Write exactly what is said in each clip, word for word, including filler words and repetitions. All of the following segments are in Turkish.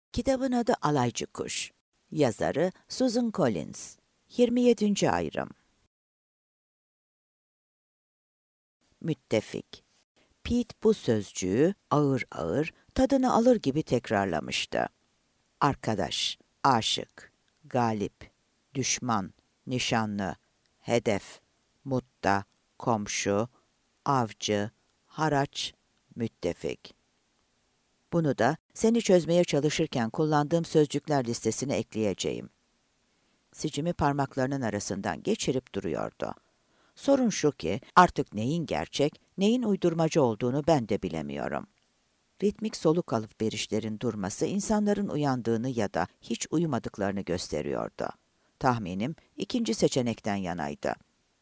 Kitabın adı Alaycı Kuş. Yazarı Susan Collins. yirmi yedinci ayrım. Müttefik. Pete bu sözcüğü ağır ağır, tadını alır gibi tekrarlamıştı. Arkadaş, aşık, galip, düşman, nişanlı, hedef, mutta, komşu, avcı, haraç, müttefik. Bunu da seni çözmeye çalışırken kullandığım sözcükler listesine ekleyeceğim. Sicimi parmaklarının arasından geçirip duruyordu. Sorun şu ki artık neyin gerçek, neyin uydurmacı olduğunu ben de bilemiyorum. Ritmik soluk alıp verişlerin durması insanların uyandığını ya da hiç uyumadıklarını gösteriyordu. Tahminim ikinci seçenekten yanaydı.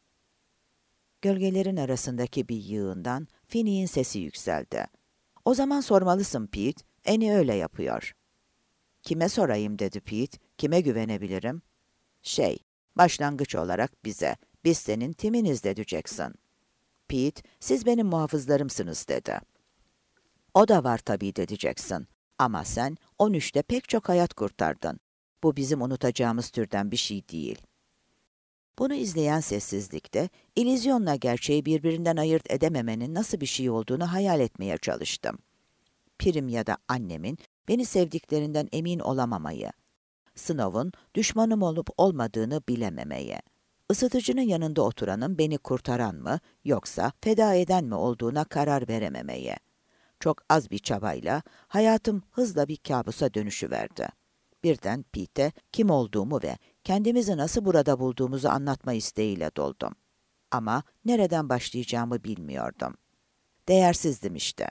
Gölgelerin arasındaki bir yığından Finney'in sesi yükseldi. O zaman sormalısın Pete, Annie öyle yapıyor. Kime sorayım dedi Pete, kime güvenebilirim? Şey, başlangıç olarak bize, biz senin timiniz dedi Jackson. Pete, siz benim muhafızlarımsınız dedi. O da var tabii dedi Jackson. Ama sen on üçte pek çok hayat kurtardın. Bu bizim unutacağımız türden bir şey değil. Bunu izleyen sessizlikte, illüzyonla gerçeği birbirinden ayırt edememenin nasıl bir şey olduğunu hayal etmeye çalıştım. Pirim ya da annemin beni sevdiklerinden emin olamamayı, Snow'un düşmanım olup olmadığını bilememeyi, ısıtıcının yanında oturanın beni kurtaran mı yoksa feda eden mi olduğuna karar verememeyi. Çok az bir çabayla hayatım hızla bir kabusa dönüşüverdi. Birden Pete'e kim olduğumu ve kendimizi nasıl burada bulduğumuzu anlatma isteğiyle doldum. Ama nereden başlayacağımı bilmiyordum. Değersizdim işte.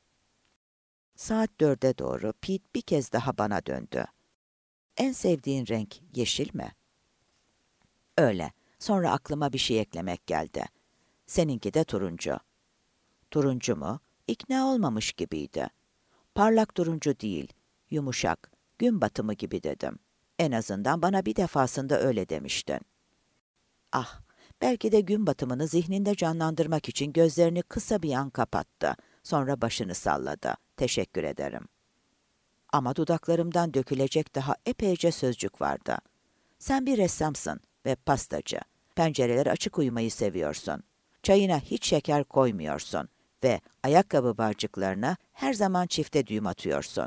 Saat dörde doğru Pete bir kez daha bana döndü. En sevdiğin renk yeşil mi? Öyle. Sonra aklıma bir şey eklemek geldi. Seninki de turuncu. Turuncu mu? İkna olmamış gibiydi. Parlak turuncu değil, yumuşak, gün batımı gibi dedim. En azından bana bir defasında öyle demiştin. Ah, belki de gün batımını zihninde canlandırmak için gözlerini kısa bir an kapattı. Sonra başını salladı. Teşekkür ederim. Ama dudaklarımdan dökülecek daha epeyce sözcük vardı. Sen bir ressamsın ve pastacı. Pencereler açık uyumayı seviyorsun. Çayına hiç şeker koymuyorsun ve ayakkabı bağcıklarına her zaman çifte düğüm atıyorsun.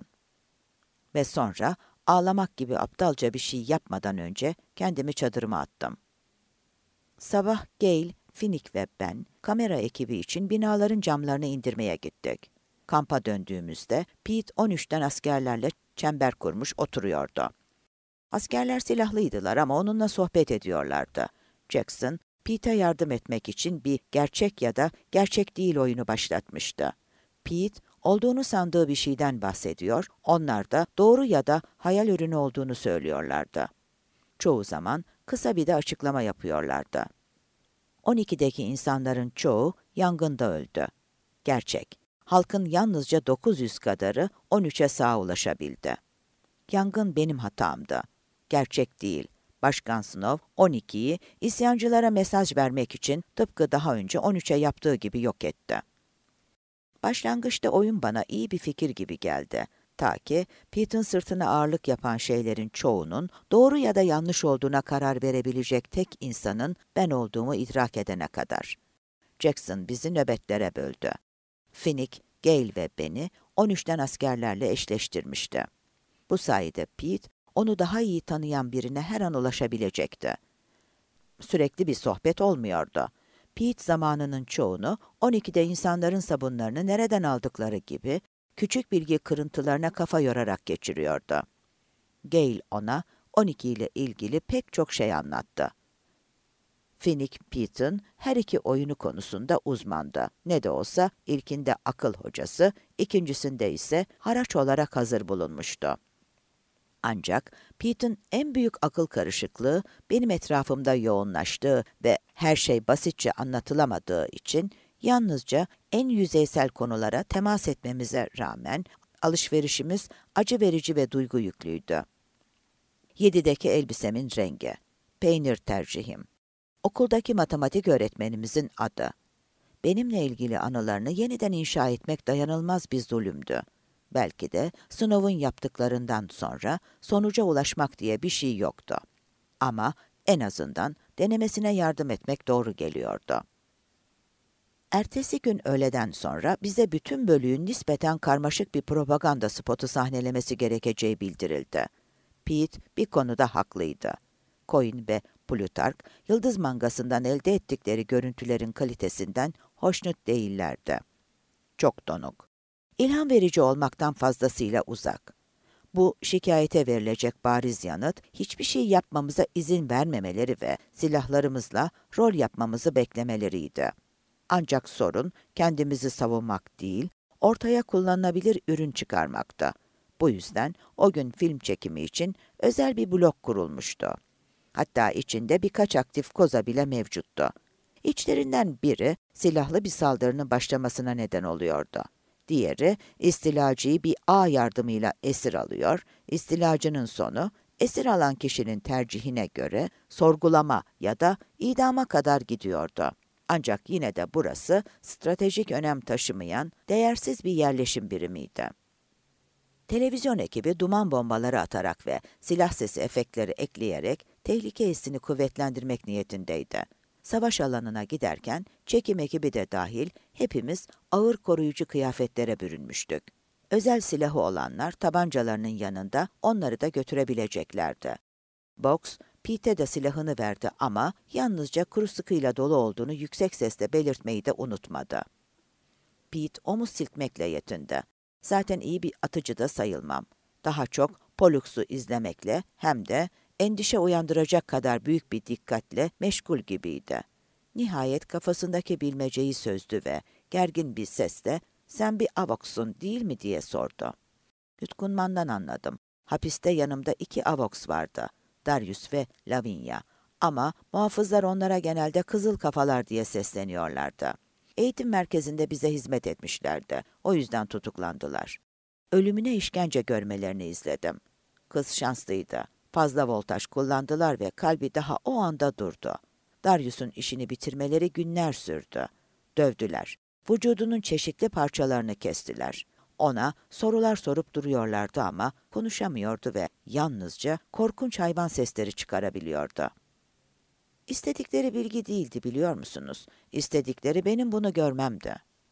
Ve sonra ağlamak gibi aptalca bir şey yapmadan önce kendimi çadırıma attım. Sabah Gail, Finnick ve ben kamera ekibi için binaların camlarını indirmeye gittik. Kampa döndüğümüzde Pete on üçten askerlerle çember kurmuş oturuyordu. Askerler silahlıydılar ama onunla sohbet ediyorlardı. Jackson, Pete'e yardım etmek için bir gerçek ya da gerçek değil oyunu başlatmıştı. Pete, olduğunu sandığı bir şeyden bahsediyor, onlar da doğru ya da hayal ürünü olduğunu söylüyorlardı. Çoğu zaman kısa bir de açıklama yapıyorlardı. on ikideki insanların çoğu yangında öldü. Gerçek, halkın yalnızca dokuz yüz kadarı on üçe sağ ulaşabildi. Yangın benim hatamdı. Gerçek değil. Başkan Snow on ikiyi isyancılara mesaj vermek için tıpkı daha önce on üçe yaptığı gibi yok etti. Başlangıçta oyun bana iyi bir fikir gibi geldi. Ta ki Pete'in sırtına ağırlık yapan şeylerin çoğunun doğru ya da yanlış olduğuna karar verebilecek tek insanın ben olduğumu idrak edene kadar. Jackson bizi nöbetlere böldü. Finnick, Gail ve beni on üçten askerlerle eşleştirmişti. Bu sayede Pete, onu daha iyi tanıyan birine her an ulaşabilecekti. Sürekli bir sohbet olmuyordu. Pete zamanının çoğunu on ikide insanların sabunlarını nereden aldıkları gibi küçük bilgi kırıntılarına kafa yorarak geçiriyordu. Gail ona on iki ile ilgili pek çok şey anlattı. Finnick, Pete'in her iki oyunu konusunda uzmandı. Ne de olsa ilkinde akıl hocası, ikincisinde ise haraç olarak hazır bulunmuştu. Ancak Pete'in en büyük akıl karışıklığı benim etrafımda yoğunlaştığı ve her şey basitçe anlatılamadığı için yalnızca en yüzeysel konulara temas etmemize rağmen alışverişimiz acı verici ve duygu yüklüydü. Yedideki elbisemin rengi, peynir tercihim, okuldaki matematik öğretmenimizin adı. Benimle ilgili anılarını yeniden inşa etmek dayanılmaz bir zulümdü. Belki de Snow'un yaptıklarından sonra sonuca ulaşmak diye bir şey yoktu. Ama en azından denemesine yardım etmek doğru geliyordu. Ertesi gün öğleden sonra bize bütün bölüğün nispeten karmaşık bir propaganda spotu sahnelemesi gerekeceği bildirildi. Pete bir konuda haklıydı. Coyne ve Plutarch, Yıldız Mangası'ndan elde ettikleri görüntülerin kalitesinden hoşnut değillerdi. Çok donuk. İlham verici olmaktan fazlasıyla uzak. Bu şikayete verilecek bariz yanıt, hiçbir şey yapmamıza izin vermemeleri ve silahlarımızla rol yapmamızı beklemeleriydi. Ancak sorun kendimizi savunmak değil, ortaya kullanılabilir ürün çıkarmakta. Bu yüzden o gün film çekimi için özel bir blok kurulmuştu. Hatta içinde birkaç aktif koza bile mevcuttu. İçlerinden biri silahlı bir saldırının başlamasına neden oluyordu. Diğeri istilacıyı bir ağ yardımıyla esir alıyor, istilacının sonu esir alan kişinin tercihine göre sorgulama ya da idama kadar gidiyordu. Ancak yine de burası stratejik önem taşımayan değersiz bir yerleşim birimiydi. Televizyon ekibi duman bombaları atarak ve silah sesi efektleri ekleyerek tehlike hissini kuvvetlendirmek niyetindeydi. Savaş alanına giderken çekim ekibi de dahil hepimiz ağır koruyucu kıyafetlere bürünmüştük. Özel silahı olanlar tabancalarının yanında onları da götürebileceklerdi. Box, Pete'e de silahını verdi ama yalnızca kuru sıkıyla dolu olduğunu yüksek sesle belirtmeyi de unutmadı. Pete omuz silkmekle yetindi. Zaten iyi bir atıcı da sayılmam. Daha çok Pollux'u izlemekle hem de endişe uyandıracak kadar büyük bir dikkatle meşgul gibiydi. Nihayet kafasındaki bilmeceyi sözdü ve gergin bir sesle "Sen bir Avox'sun değil mi?" diye sordu. Yutkunmandan anladım. Hapiste yanımda iki Avox vardı. Darius ve Lavinia. Ama muhafızlar onlara genelde kızıl kafalar diye sesleniyorlardı. Eğitim merkezinde bize hizmet etmişlerdi. O yüzden tutuklandılar. Ölümüne işkence görmelerini izledim. Kız şanslıydı. Fazla voltaj kullandılar ve kalbi daha o anda durdu. Darius'un işini bitirmeleri günler sürdü. Dövdüler. Vücudunun çeşitli parçalarını kestiler. Ona sorular sorup duruyorlardı ama konuşamıyordu ve yalnızca korkunç hayvan sesleri çıkarabiliyordu. İstedikleri bilgi değildi, biliyor musunuz? İstedikleri benim bunu görmemdi.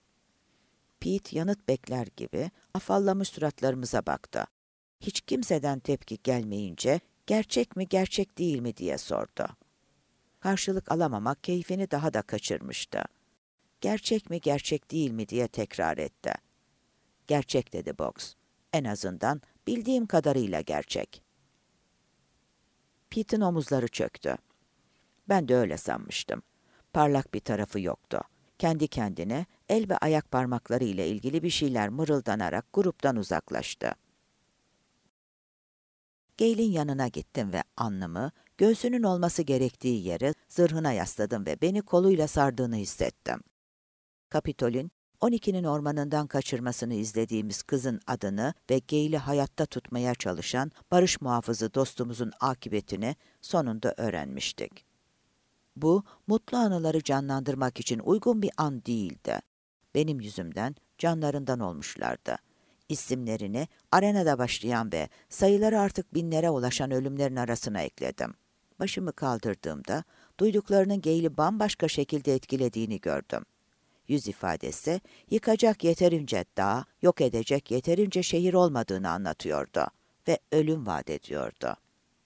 Pete yanıt bekler gibi afallamış suratlarımıza baktı. Hiç kimseden tepki gelmeyince gerçek mi gerçek değil mi diye sordu. Karşılık alamamak keyfini daha da kaçırmıştı. Gerçek mi gerçek değil mi diye tekrar etti. Gerçek dedi Box. En azından bildiğim kadarıyla gerçek. Pete'in omuzları çöktü. Ben de öyle sanmıştım. Parlak bir tarafı yoktu. Kendi kendine el ve ayak parmakları ile ilgili bir şeyler mırıldanarak gruptan uzaklaştı. Gale'in yanına gittim ve alnımı, göğsünün olması gerektiği yere zırhına yasladım ve beni koluyla sardığını hissettim. Kapitol'ün on ikinin ormanından kaçırmasını izlediğimiz kızın adını ve Gale'i hayatta tutmaya çalışan barış muhafızı dostumuzun akıbetini sonunda öğrenmiştik. Bu, mutlu anıları canlandırmak için uygun bir an değildi. Benim yüzümden canlarından olmuşlardı. İsimlerini arenada başlayan ve sayıları artık binlere ulaşan ölümlerin arasına ekledim. Başımı kaldırdığımda duyduklarının Gale'i bambaşka şekilde etkilediğini gördüm. Yüz ifadesi, yıkacak yeterince dağ, yok edecek yeterince şehir olmadığını anlatıyordu ve ölüm vaat ediyordu.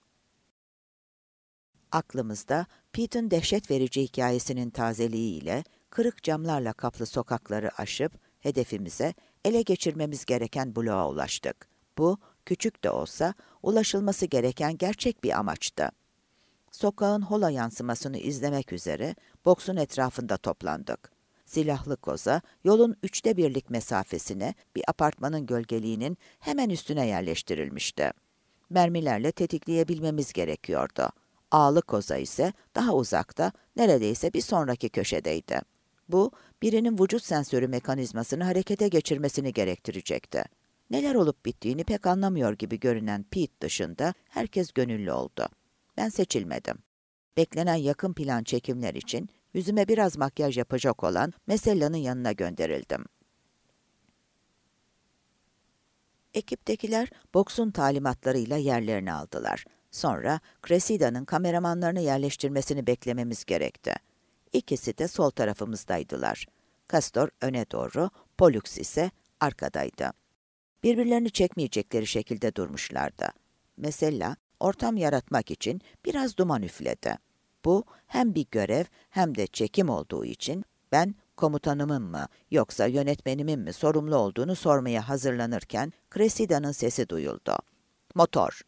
Aklımızda Pete'in dehşet verici hikayesinin tazeliğiyle kırık camlarla kaplı sokakları aşıp hedefimize, ele geçirmemiz gereken bloğa ulaştık. Bu, küçük de olsa ulaşılması gereken gerçek bir amaçtı. Sokağın hola yansımasını izlemek üzere boksun etrafında toplandık. Silahlı koza, yolun üçte birlik mesafesine bir apartmanın gölgeliğinin hemen üstüne yerleştirilmişti. Mermilerle tetikleyebilmemiz gerekiyordu. Ağlı koza ise daha uzakta, neredeyse bir sonraki köşedeydi. Bu, birinin vücut sensörü mekanizmasını harekete geçirmesini gerektirecekti. Neler olup bittiğini pek anlamıyor gibi görünen Pete dışında herkes gönüllü oldu. Ben seçilmedim. Beklenen yakın plan çekimler için yüzüme biraz makyaj yapacak olan Mesella'nın yanına gönderildim. Ekiptekiler Box'un talimatlarıyla yerlerini aldılar. Sonra Cresida'nın kameramanlarını yerleştirmesini beklememiz gerekti. İkisi de sol tarafımızdaydılar. Castor öne doğru, Pollux ise arkadaydı. Birbirlerini çekmeyecekleri şekilde durmuşlardı. Mesela ortam yaratmak için biraz duman üfledi. Bu hem bir görev hem de çekim olduğu için ben komutanımın mı yoksa yönetmenimin mi sorumlu olduğunu sormaya hazırlanırken Cresida'nın sesi duyuldu. Motor.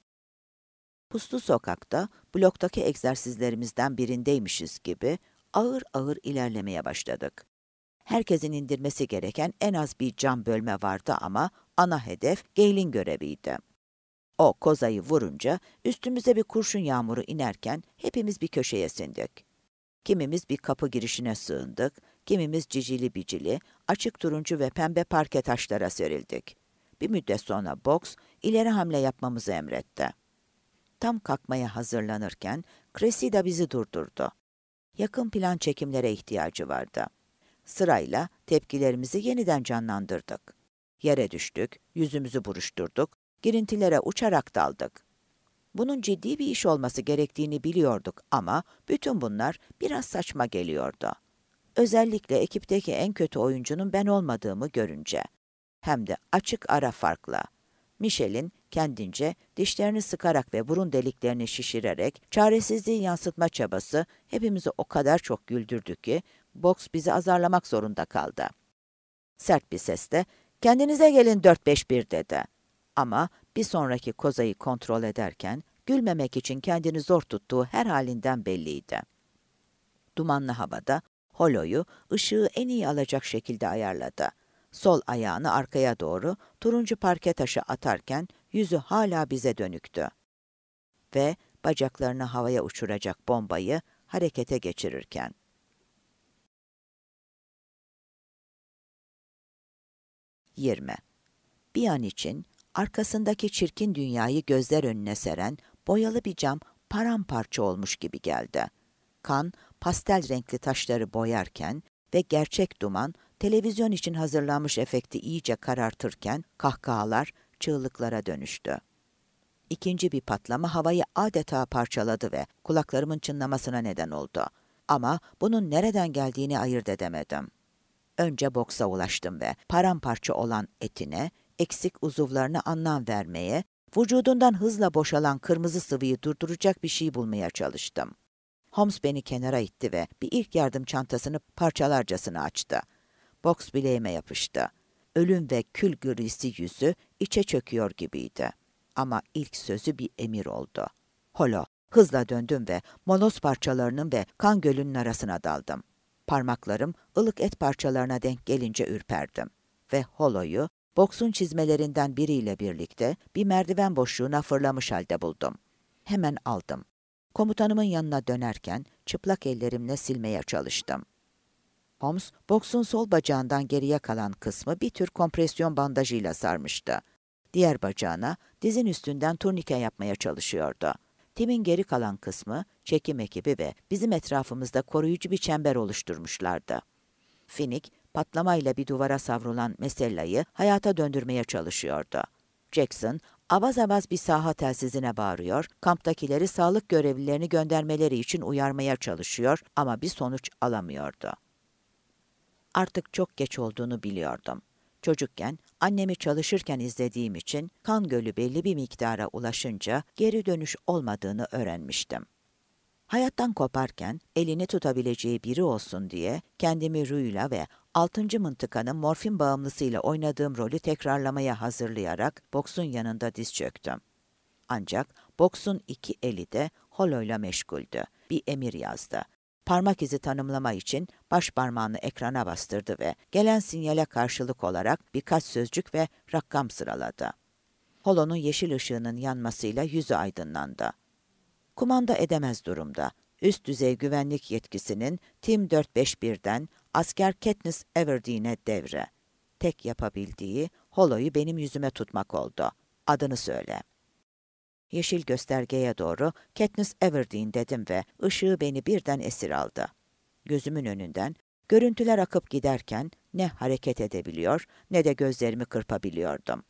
Puslu sokakta bloktaki egzersizlerimizden birindeymişiz gibi ağır ağır ilerlemeye başladık. Herkesin indirmesi gereken en az bir cam bölme vardı ama ana hedef Gale'in göreviydi. O kozayı vurunca üstümüze bir kurşun yağmuru inerken hepimiz bir köşeye sindik. Kimimiz bir kapı girişine sığındık, kimimiz cicili bicili, açık turuncu ve pembe parke taşlara serildik. Bir müddet sonra Box ileri hamle yapmamızı emretti. Tam kalkmaya hazırlanırken Cressida bizi durdurdu. Yakın plan çekimlere ihtiyacı vardı. Sırayla tepkilerimizi yeniden canlandırdık. Yere düştük, yüzümüzü buruşturduk, girintilere uçarak daldık. Bunun ciddi bir iş olması gerektiğini biliyorduk ama bütün bunlar biraz saçma geliyordu. Özellikle ekipteki en kötü oyuncunun ben olmadığımı görünce. Hem de açık ara farkla. Michel'in kendince dişlerini sıkarak ve burun deliklerini şişirerek çaresizliği yansıtma çabası hepimizi o kadar çok güldürdü ki Box bizi azarlamak zorunda kaldı. Sert bir sesle "Kendinize gelin dört beş bir" dedi. Ama bir sonraki kozayı kontrol ederken gülmemek için kendini zor tuttuğu her halinden belliydi. Dumanlı havada holoyu ışığı en iyi alacak şekilde ayarladı. Sol ayağını arkaya doğru turuncu parke taşı atarken yüzü hala bize dönüktü. Ve bacaklarını havaya uçuracak bombayı harekete geçirirken. yirmi. Bir an için arkasındaki çirkin dünyayı gözler önüne seren boyalı bir cam paramparça olmuş gibi geldi. Kan, pastel renkli taşları boyarken ve gerçek duman, televizyon için hazırlanmış efekti iyice karartırken kahkahalar çığlıklara dönüştü. İkinci bir patlama havayı adeta parçaladı ve kulaklarımın çınlamasına neden oldu. Ama bunun nereden geldiğini ayırt edemedim. Önce Box'a ulaştım ve paramparça olan etine, eksik uzuvlarına anlam vermeye, vücudundan hızla boşalan kırmızı sıvıyı durduracak bir şey bulmaya çalıştım. Holmes beni kenara itti ve bir ilk yardım çantasını parçalarcasına açtı. Box bileğime yapıştı. Ölüm ve kül grisi yüzü içe çöküyor gibiydi. Ama ilk sözü bir emir oldu. Holo, hızla döndüm ve moloz parçalarının ve kan gölünün arasına daldım. Parmaklarım ılık et parçalarına denk gelince ürperdim. Ve holoyu Box'un çizmelerinden biriyle birlikte bir merdiven boşluğuna fırlamış halde buldum. Hemen aldım. Komutanımın yanına dönerken çıplak ellerimle silmeye çalıştım. Holmes, Box'un sol bacağından geriye kalan kısmı bir tür kompresyon bandajıyla sarmıştı. Diğer bacağına dizin üstünden turnike yapmaya çalışıyordu. Timin geri kalan kısmı, çekim ekibi ve bizim etrafımızda koruyucu bir çember oluşturmuşlardı. Finik, patlamayla bir duvara savrulan Mesella'yı hayata döndürmeye çalışıyordu. Jackson, avaz avaz bir saha telsizine bağırıyor, kamptakileri sağlık görevlilerini göndermeleri için uyarmaya çalışıyor ama bir sonuç alamıyordu. Artık çok geç olduğunu biliyordum. Çocukken annemi çalışırken izlediğim için kan gölü belli bir miktara ulaşınca geri dönüş olmadığını öğrenmiştim. Hayattan koparken elini tutabileceği biri olsun diye kendimi Ru'yla ve altıncı mıntıkanın morfin bağımlısıyla oynadığım rolü tekrarlamaya hazırlayarak Box'un yanında diz çöktüm. Ancak Box'un iki eli de holoyla meşguldü. Bir emir yazdı. Parmak izi tanımlama için baş parmağını ekrana bastırdı ve gelen sinyale karşılık olarak birkaç sözcük ve rakam sıraladı. Holonun yeşil ışığının yanmasıyla yüzü aydınlandı. Kumanda edemez durumda. Üst düzey güvenlik yetkisinin Tim dört beş birden asker Katniss Everdeen'e devre. Tek yapabildiği holoyu benim yüzüme tutmak oldu. Adını söyle. Yeşil göstergeye doğru Katniss Everdeen dedim ve ışığı beni birden esir aldı. Gözümün önünden görüntüler akıp giderken ne hareket edebiliyor ne de gözlerimi kırpabiliyordum.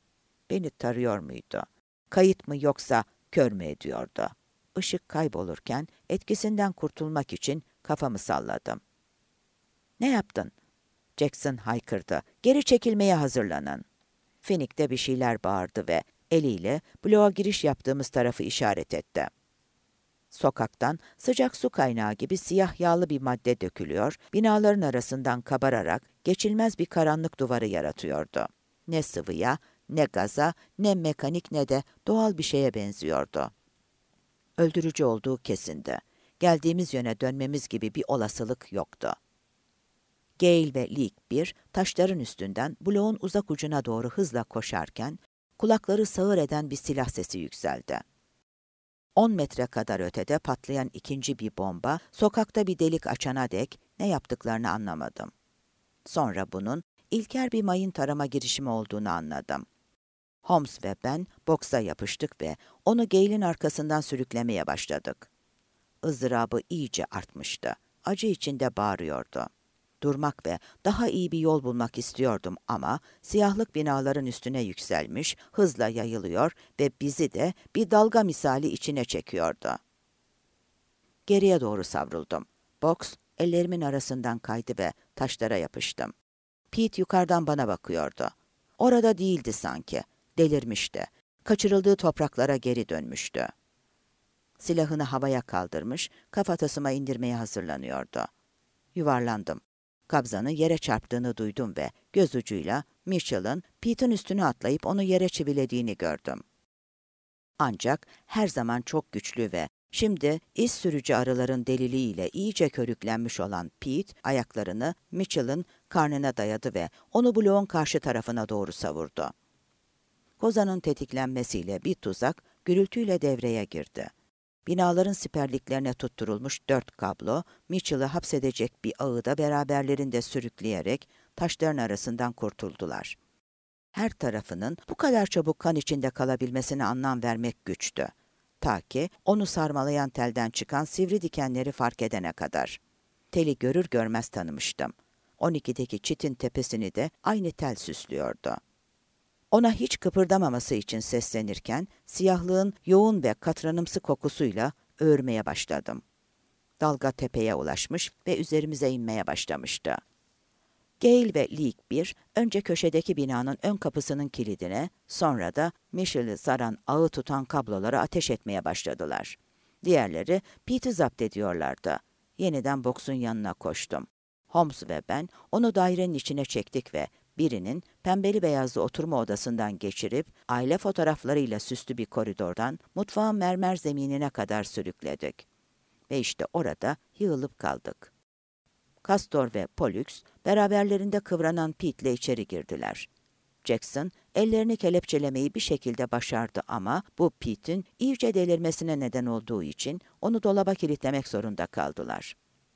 Beni tarıyor muydu? Kayıt mı yoksa kör mü ediyordu? Işık kaybolurken etkisinden kurtulmak için kafamı salladım. "Ne yaptın?" Jackson haykırdı. "Geri çekilmeye hazırlanın." Finnick de bir şeyler bağırdı ve eliyle bloğa giriş yaptığımız tarafı işaret etti. Sokaktan sıcak su kaynağı gibi siyah yağlı bir madde dökülüyor, binaların arasından kabararak geçilmez bir karanlık duvarı yaratıyordu. Ne sıvıya, ne gaza, ne mekanik ne de doğal bir şeye benziyordu. Öldürücü olduğu kesindi. Geldiğimiz yöne dönmemiz gibi bir olasılık yoktu. Gale ve Leek bir taşların üstünden bloğun uzak ucuna doğru hızla koşarken kulakları sağır eden bir silah sesi yükseldi. On metre kadar ötede patlayan ikinci bir bomba sokakta bir delik açana dek ne yaptıklarını anlamadım. Sonra bunun ilkel bir mayın tarama girişimi olduğunu anladım. Holmes ve ben boksa yapıştık ve onu Gale'in arkasından sürüklemeye başladık. Izdırabı iyice artmıştı. Acı içinde bağırıyordu. Durmak ve daha iyi bir yol bulmak istiyordum ama siyahlık binaların üstüne yükselmiş, hızla yayılıyor ve bizi de bir dalga misali içine çekiyordu. Geriye doğru savruldum. Boks ellerimin arasından kaydı ve taşlara yapıştım. Pete yukarıdan bana bakıyordu. Orada değildi sanki. Delirmişti. Kaçırıldığı topraklara geri dönmüştü. Silahını havaya kaldırmış, kafatasıma indirmeye hazırlanıyordu. Yuvarlandım. Kabzanın yere çarptığını duydum ve göz ucuyla Mitchell'ın Pete'in üstüne atlayıp onu yere çivilediğini gördüm. Ancak her zaman çok güçlü ve şimdi iz sürücü arıların deliliğiyle iyice körüklenmiş olan Pete, ayaklarını Mitchell'ın karnına dayadı ve onu bloğun karşı tarafına doğru savurdu. Kozanın tetiklenmesiyle bir tuzak gürültüyle devreye girdi. Binaların siperliklerine tutturulmuş dört kablo, Mitchell'ı hapsedecek bir ağı da beraberlerinde sürükleyerek taşların arasından kurtuldular. Her tarafının bu kadar çabuk kan içinde kalabilmesine anlam vermek güçtü. Ta ki onu sarmalayan telden çıkan sivri dikenleri fark edene kadar. Teli görür görmez tanımıştım. on ikideki çitin tepesini de aynı tel süslüyordu. Ona hiç kıpırdamaması için seslenirken siyahlığın yoğun ve katranımsı kokusuyla öğürmeye başladım. Dalga tepeye ulaşmış ve üzerimize inmeye başlamıştı. Gale ve Leek bir önce köşedeki binanın ön kapısının kilidine, sonra da Mitchell'ı saran ağı tutan kablolara ateş etmeye başladılar. Diğerleri Pete'i zapt ediyorlardı. Yeniden boksun yanına koştum. Holmes ve ben onu dairenin içine çektik ve birinin pembeli beyazlı oturma odasından geçirip aile fotoğraflarıyla süslü bir koridordan mutfağın mermer zeminine kadar sürükledik. Ve işte orada yığılıp kaldık. Castor ve Pollux beraberlerinde kıvranan Pete'le içeri girdiler. Jackson ellerini kelepçelemeyi bir şekilde başardı ama bu Pete'in iyice delirmesine neden olduğu için onu dolaba kilitlemek zorunda kaldılar.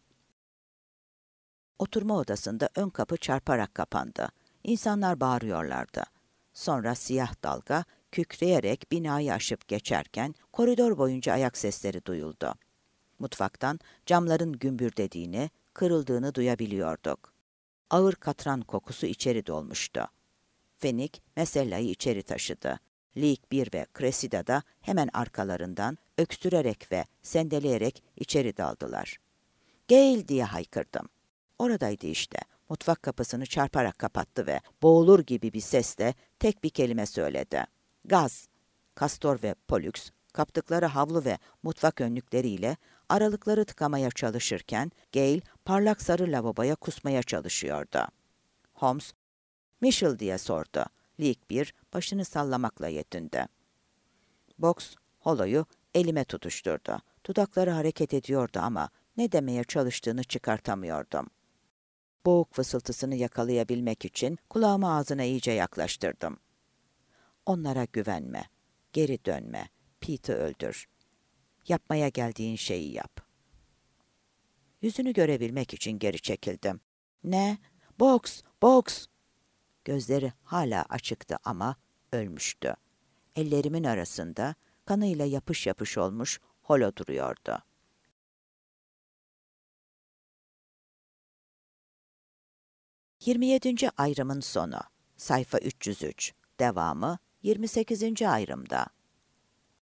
Oturma odasında ön kapı çarparak kapandı. İnsanlar bağırıyorlardı. Sonra siyah dalga kükreyerek binayı aşıp geçerken koridor boyunca ayak sesleri duyuldu. Mutfaktan camların gümbürdediğini, kırıldığını duyabiliyorduk. Ağır katran kokusu içeri dolmuştu. Finnick mesellayı içeri taşıdı. Leek bir ve Cressida da hemen arkalarından öksürerek ve sendeleyerek içeri daldılar. "Gale!" diye haykırdım. Oradaydı işte. Mutfak kapısını çarparak kapattı ve boğulur gibi bir sesle tek bir kelime söyledi. "Gaz!" Castor ve Pollux kaptıkları havlu ve mutfak önlükleriyle aralıkları tıkamaya çalışırken Gale parlak sarı lavaboya kusmaya çalışıyordu. Holmes, "Mitchell?" diye sordu. Leek bir başını sallamakla yetindi. Box, holoyu elime tutuşturdu. Dudakları hareket ediyordu ama ne demeye çalıştığını çıkartamıyordum. Boğuk fısıltısını yakalayabilmek için kulağımı ağzına iyice yaklaştırdım. "Onlara güvenme, geri dönme, Pete'i öldür. Yapmaya geldiğin şeyi yap." Yüzünü görebilmek için geri çekildim. "Ne? Box, Box!" Gözleri hala açıktı ama ölmüştü. Ellerimin arasında kanıyla yapış yapış olmuş holo duruyordu. yirmi yedinci ayrımın sonu. Sayfa üç yüz üç. Devamı yirmi sekizinci ayrımda.